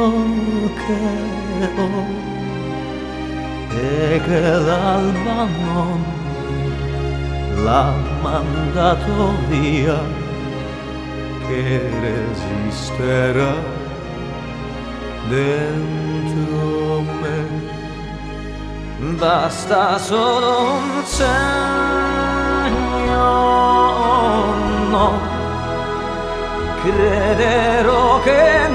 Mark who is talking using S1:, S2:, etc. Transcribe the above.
S1: che ho e che l'alba non l'ha mandato via, che resisterà dentro me. Basta solo un segno, no, crederò che